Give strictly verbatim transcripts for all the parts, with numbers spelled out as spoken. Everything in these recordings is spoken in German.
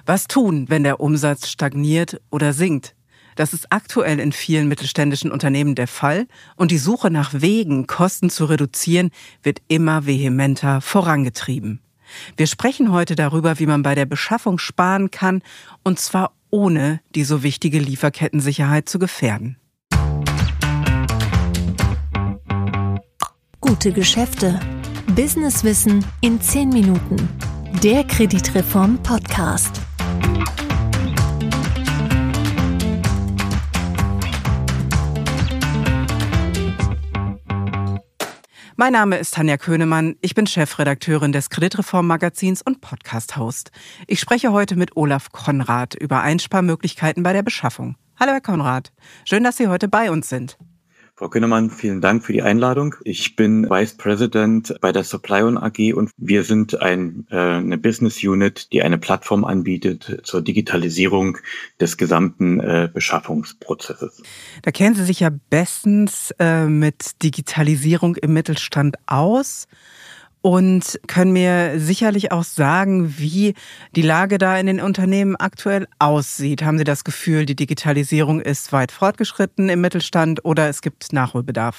Was tun, wenn der Umsatz stagniert oder sinkt? Das ist aktuell in vielen mittelständischen Unternehmen der Fall und die Suche nach Wegen, Kosten zu reduzieren, wird immer vehementer vorangetrieben. Wir sprechen heute darüber, wie man bei der Beschaffung sparen kann, und zwar ohne die so wichtige Lieferkettensicherheit zu gefährden. Gute Geschäfte. Businesswissen in zehn Minuten. Der Kreditreform-Podcast. Mein Name ist Tanja Köhnemann, ich bin Chefredakteurin des Kreditreform-Magazins und Podcast-Host. Ich spreche heute mit Olaf Konrad über Einsparmöglichkeiten bei der Beschaffung. Hallo Herr Konrad, schön, dass Sie heute bei uns sind. Frau Köhnemann, vielen Dank für die Einladung. Ich bin Vice President bei der Supplion A G und wir sind ein, äh, eine Business Unit, die eine Plattform anbietet zur Digitalisierung des gesamten äh, Beschaffungsprozesses. Da kennen Sie sich ja bestens äh, mit Digitalisierung im Mittelstand aus und können mir sicherlich auch sagen, wie die Lage da in den Unternehmen aktuell aussieht. Haben Sie das Gefühl, die Digitalisierung ist weit fortgeschritten im Mittelstand oder es gibt Nachholbedarf?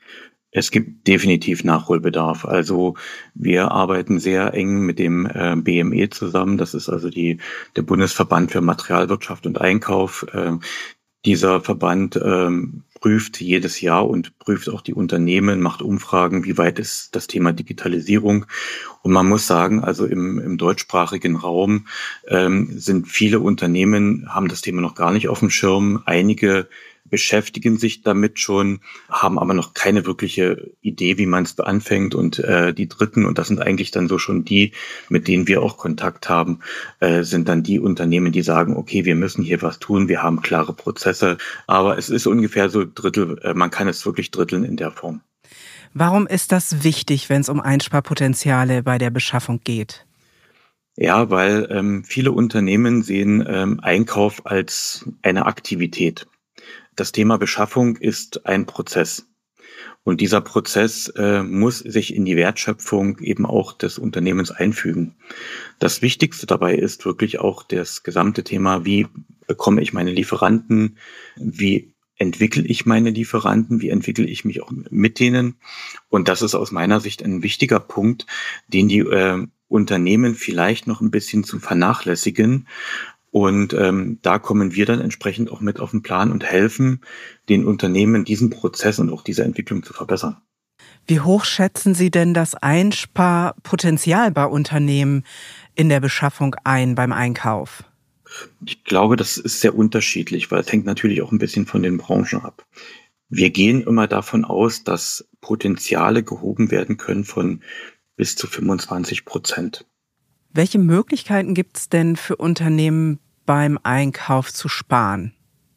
Es gibt definitiv Nachholbedarf. Also wir arbeiten sehr eng mit dem äh, B M E zusammen. Das ist also die, der Bundesverband für Materialwirtschaft und Einkauf. Äh, dieser Verband ähm, prüft jedes Jahr und prüft auch die Unternehmen, macht Umfragen, wie weit ist das Thema Digitalisierung. Und man muss sagen, also im, im deutschsprachigen Raum ähm, sind viele Unternehmen, haben das Thema noch gar nicht auf dem Schirm. Einige beschäftigen sich damit schon, haben aber noch keine wirkliche Idee, wie man es anfängt. Und äh, die Dritten, und das sind eigentlich dann so schon die, mit denen wir auch Kontakt haben, äh, sind dann die Unternehmen, die sagen, okay, wir müssen hier was tun, wir haben klare Prozesse. Aber es ist ungefähr so Drittel, äh, man kann es wirklich dritteln in der Form. Warum ist das wichtig, wenn es um Einsparpotenziale bei der Beschaffung geht? Ja, weil ähm, viele Unternehmen sehen ähm, Einkauf als eine Aktivität. Das Thema Beschaffung ist ein Prozess. Und dieser Prozess äh, muss sich in die Wertschöpfung eben auch des Unternehmens einfügen. Das Wichtigste dabei ist wirklich auch das gesamte Thema, wie bekomme ich meine Lieferanten, wie entwickle ich meine Lieferanten, wie entwickle ich mich auch mit denen. Und das ist aus meiner Sicht ein wichtiger Punkt, den die äh, Unternehmen vielleicht noch ein bisschen zu vernachlässigen. Und ähm, da kommen wir dann entsprechend auch mit auf den Plan und helfen den Unternehmen, diesen Prozess und auch diese Entwicklung zu verbessern. Wie hoch schätzen Sie denn das Einsparpotenzial bei Unternehmen in der Beschaffung ein, beim Einkauf? Ich glaube, das ist sehr unterschiedlich, weil es hängt natürlich auch ein bisschen von den Branchen ab. Wir gehen immer davon aus, dass Potenziale gehoben werden können von bis zu fünfundzwanzig Prozent. Welche Möglichkeiten gibt es denn für Unternehmen beim Einkauf zu sparen?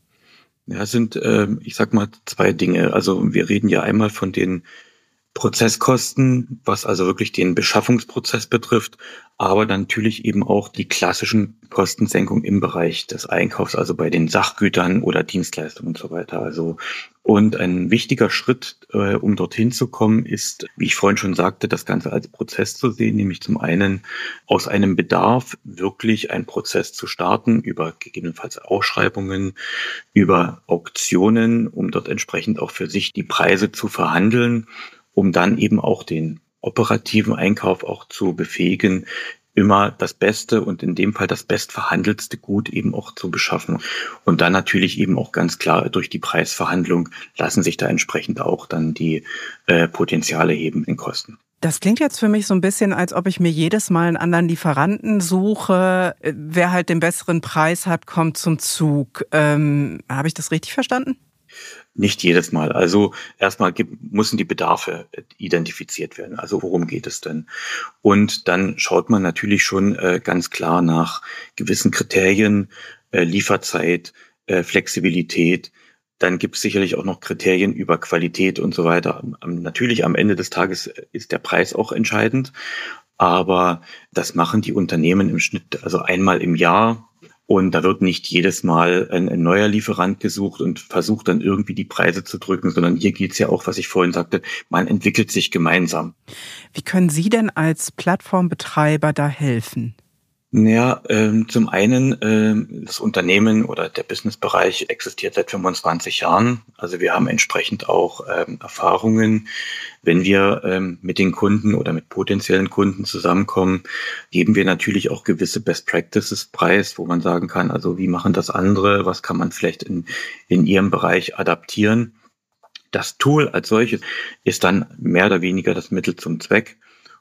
Ja, es sind, äh, ich sag mal, zwei Dinge. Also wir reden ja einmal von den Prozesskosten, was also wirklich den Beschaffungsprozess betrifft, aber dann natürlich eben auch die klassischen Kostensenkungen im Bereich des Einkaufs, also bei den Sachgütern oder Dienstleistungen und so weiter. Also und ein wichtiger Schritt, äh, um dorthin zu kommen, ist, wie ich vorhin schon sagte, das Ganze als Prozess zu sehen, nämlich zum einen aus einem Bedarf wirklich einen Prozess zu starten, über gegebenenfalls Ausschreibungen, über Auktionen, um dort entsprechend auch für sich die Preise zu verhandeln, um dann eben auch den operativen Einkauf auch zu befähigen, immer das Beste und in dem Fall das bestverhandelste Gut eben auch zu beschaffen. Und dann natürlich eben auch ganz klar durch die Preisverhandlung lassen sich da entsprechend auch dann die äh, Potenziale heben in Kosten. Das klingt jetzt für mich so ein bisschen, als ob ich mir jedes Mal einen anderen Lieferanten suche. Wer halt den besseren Preis hat, kommt zum Zug. Ähm, habe ich das richtig verstanden? Nicht jedes Mal. Also erstmal gibt, müssen die Bedarfe identifiziert werden. Also worum geht es denn? Und dann schaut man natürlich schon äh, ganz klar nach gewissen Kriterien, äh, Lieferzeit, äh, Flexibilität. Dann gibt es sicherlich auch noch Kriterien über Qualität und so weiter. Ähm, natürlich am Ende des Tages ist der Preis auch entscheidend, aber das machen die Unternehmen im Schnitt also einmal im Jahr. Und da wird nicht jedes Mal ein, ein neuer Lieferant gesucht und versucht dann irgendwie die Preise zu drücken, sondern hier geht's ja auch, was ich vorhin sagte, man entwickelt sich gemeinsam. Wie können Sie denn als Plattformbetreiber da helfen? Naja, ähm, zum einen, ähm, das Unternehmen oder der Businessbereich existiert seit fünfundzwanzig Jahren. Also wir haben entsprechend auch ähm, Erfahrungen. Wenn wir ähm, mit den Kunden oder mit potenziellen Kunden zusammenkommen, geben wir natürlich auch gewisse Best Practices preis, wo man sagen kann, also wie machen das andere, was kann man vielleicht in, in ihrem Bereich adaptieren. Das Tool als solches ist dann mehr oder weniger das Mittel zum Zweck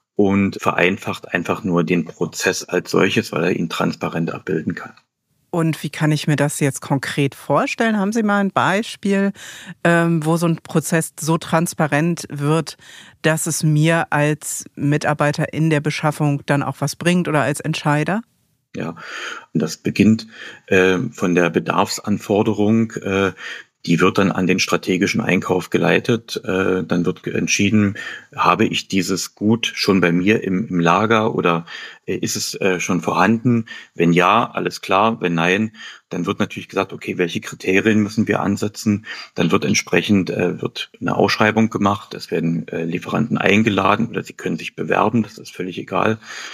und vereinfacht einfach nur den Prozess als solches, weil er ihn transparent abbilden kann. Und wie kann ich mir das jetzt konkret vorstellen? Haben Sie mal ein Beispiel, ähm, wo so ein Prozess so transparent wird, dass es mir als Mitarbeiter in der Beschaffung dann auch was bringt oder als Entscheider? Ja, und das beginnt äh, von der Bedarfsanforderung. Äh, Die wird dann an den strategischen Einkauf geleitet. Äh, dann wird entschieden, habe ich dieses Gut schon bei mir im, im Lager oder äh, ist es äh, schon vorhanden? Wenn ja, alles klar. Wenn nein, dann wird natürlich gesagt, okay, welche Kriterien müssen wir ansetzen? Dann wird entsprechend äh, wird eine Ausschreibung gemacht. Es werden äh, Lieferanten eingeladen oder sie können sich bewerben. Das ist völlig egal.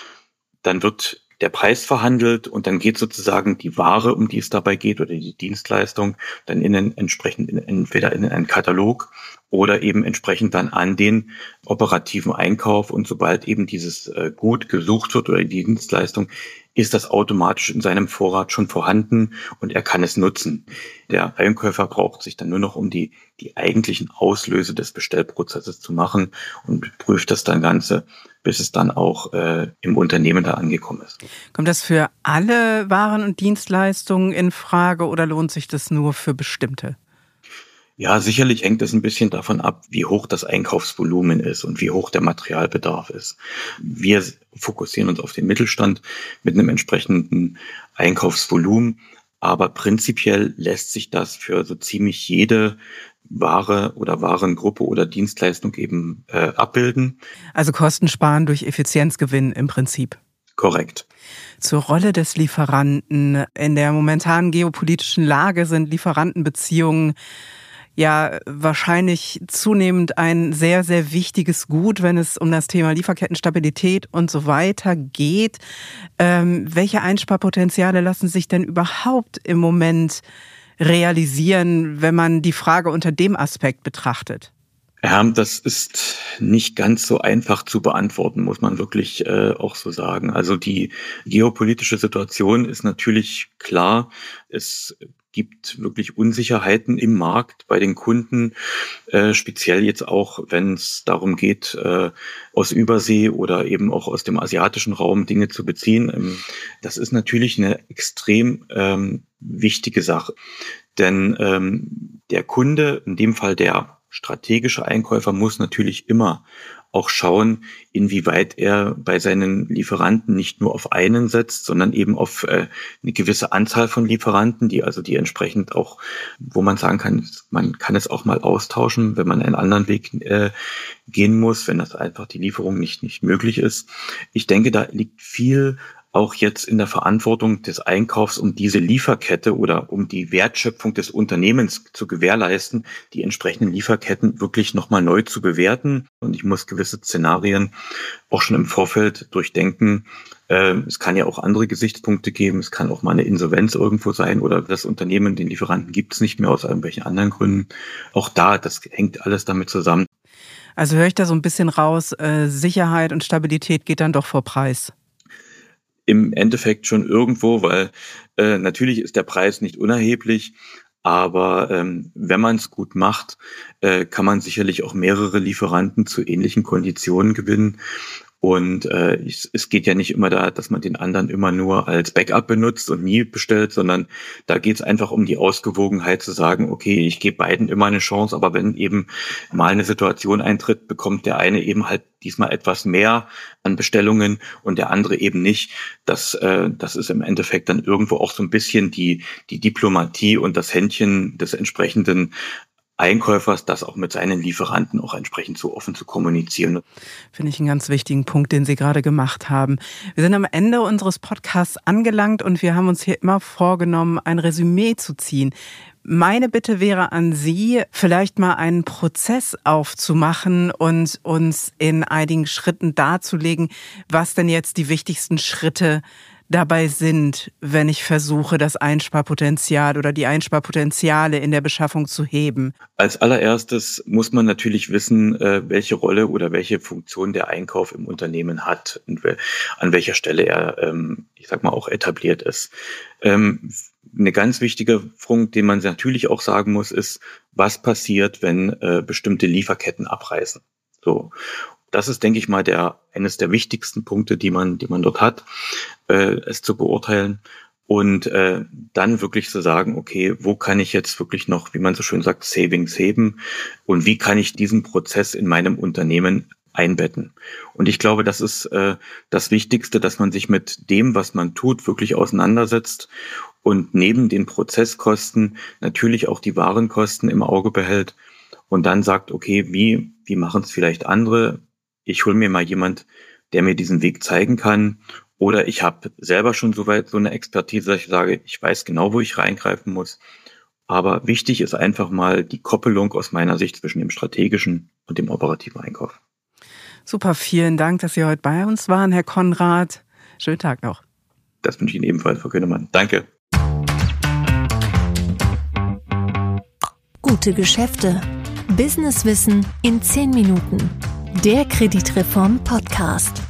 Dann wird der Preis verhandelt und dann geht sozusagen die Ware, um die es dabei geht, oder die Dienstleistung, dann in den entsprechend in, entweder in einen Katalog oder eben entsprechend dann an den operativen Einkauf. Und sobald eben dieses äh, Gut gesucht wird oder die Dienstleistung, ist das automatisch in seinem Vorrat schon vorhanden und er kann es nutzen. Der Einkäufer braucht sich dann nur noch um die, die eigentlichen Auslöse des Bestellprozesses zu machen und prüft das dann Ganze, bis es dann auch äh, im Unternehmen da angekommen ist. Kommt das für alle Waren und Dienstleistungen in Frage oder lohnt sich das nur für bestimmte? Ja, sicherlich hängt es ein bisschen davon ab, wie hoch das Einkaufsvolumen ist und wie hoch der Materialbedarf ist. Wir fokussieren uns auf den Mittelstand mit einem entsprechenden Einkaufsvolumen, aber prinzipiell lässt sich das für so ziemlich jede Ware oder Warengruppe oder Dienstleistung eben äh, abbilden. Also Kosten sparen durch Effizienzgewinn im Prinzip. Korrekt. Zur Rolle des Lieferanten. In der momentanen geopolitischen Lage sind Lieferantenbeziehungen ja wahrscheinlich zunehmend ein sehr, sehr wichtiges Gut, wenn es um das Thema Lieferkettenstabilität und so weiter geht. Ähm, welche Einsparpotenziale lassen sich denn überhaupt im Moment realisieren, wenn man die Frage unter dem Aspekt betrachtet? Ja, das ist nicht ganz so einfach zu beantworten, muss man wirklich äh, auch so sagen. Also die geopolitische Situation ist natürlich klar. Es gibt wirklich Unsicherheiten im Markt bei den Kunden, äh, speziell jetzt auch, wenn es darum geht, äh, aus Übersee oder eben auch aus dem asiatischen Raum Dinge zu beziehen. Ähm, das ist natürlich eine extrem ähm, wichtige Sache, denn ähm, der Kunde, in dem Fall der strategische Einkäufer, muss natürlich immer auch schauen, inwieweit er bei seinen Lieferanten nicht nur auf einen setzt, sondern eben auf äh, eine gewisse Anzahl von Lieferanten, die also die entsprechend auch, wo man sagen kann, man kann es auch mal austauschen, wenn man einen anderen Weg äh, gehen muss, wenn das einfach die Lieferung nicht nicht möglich ist. Ich denke, da liegt viel auch jetzt in der Verantwortung des Einkaufs, um diese Lieferkette oder um die Wertschöpfung des Unternehmens zu gewährleisten, die entsprechenden Lieferketten wirklich nochmal neu zu bewerten. Und ich muss gewisse Szenarien auch schon im Vorfeld durchdenken. Es kann ja auch andere Gesichtspunkte geben. Es kann auch mal eine Insolvenz irgendwo sein oder das Unternehmen, den Lieferanten gibt es nicht mehr aus irgendwelchen anderen Gründen. Auch da, das hängt alles damit zusammen. Also höre ich da so ein bisschen raus, äh, Sicherheit und Stabilität geht dann doch vor Preis. Im Endeffekt schon irgendwo, weil äh, natürlich ist der Preis nicht unerheblich, aber ähm, wenn man es gut macht, äh, kann man sicherlich auch mehrere Lieferanten zu ähnlichen Konditionen gewinnen. Und äh, ich, es geht ja nicht immer da, dass man den anderen immer nur als Backup benutzt und nie bestellt, sondern da geht es einfach um die Ausgewogenheit zu sagen, okay, ich gebe beiden immer eine Chance, aber wenn eben mal eine Situation eintritt, bekommt der eine eben halt diesmal etwas mehr an Bestellungen und der andere eben nicht. Das, äh, das ist im Endeffekt dann irgendwo auch so ein bisschen die, die Diplomatie und das Händchen des entsprechenden Einkäufers, das auch mit seinen Lieferanten auch entsprechend so offen zu kommunizieren. Finde ich einen ganz wichtigen Punkt, den Sie gerade gemacht haben. Wir sind am Ende unseres Podcasts angelangt und wir haben uns hier immer vorgenommen, ein Resümee zu ziehen. Meine Bitte wäre an Sie, vielleicht mal einen Prozess aufzumachen und uns in einigen Schritten darzulegen, was denn jetzt die wichtigsten Schritte dabei sind, wenn ich versuche, das Einsparpotenzial oder die Einsparpotenziale in der Beschaffung zu heben? Als allererstes muss man natürlich wissen, welche Rolle oder welche Funktion der Einkauf im Unternehmen hat und an welcher Stelle er, ich sag mal, auch etabliert ist. Eine ganz wichtige Punkt, den man natürlich auch sagen muss, ist, was passiert, wenn bestimmte Lieferketten abreißen. So. Das ist, denke ich mal, der eines der wichtigsten Punkte, die man, die man dort hat, äh, es zu beurteilen und äh, dann wirklich zu sagen, okay, wo kann ich jetzt wirklich noch, wie man so schön sagt, Savings heben und wie kann ich diesen Prozess in meinem Unternehmen einbetten? Und ich glaube, das ist äh, das Wichtigste, dass man sich mit dem, was man tut, wirklich auseinandersetzt und neben den Prozesskosten natürlich auch die Warenkosten im Auge behält und dann sagt, okay, wie, wie machen es vielleicht andere? Ich hole mir mal jemand, der mir diesen Weg zeigen kann. Oder ich habe selber schon soweit so eine Expertise, dass ich sage, ich weiß genau, wo ich reingreifen muss. Aber wichtig ist einfach mal die Koppelung aus meiner Sicht zwischen dem strategischen und dem operativen Einkauf. Super, vielen Dank, dass Sie heute bei uns waren, Herr Konrad. Schönen Tag noch. Das wünsche ich Ihnen ebenfalls, Frau Könemann. Danke. Gute Geschäfte. Businesswissen in zehn Minuten. Der Kreditreform Podcast.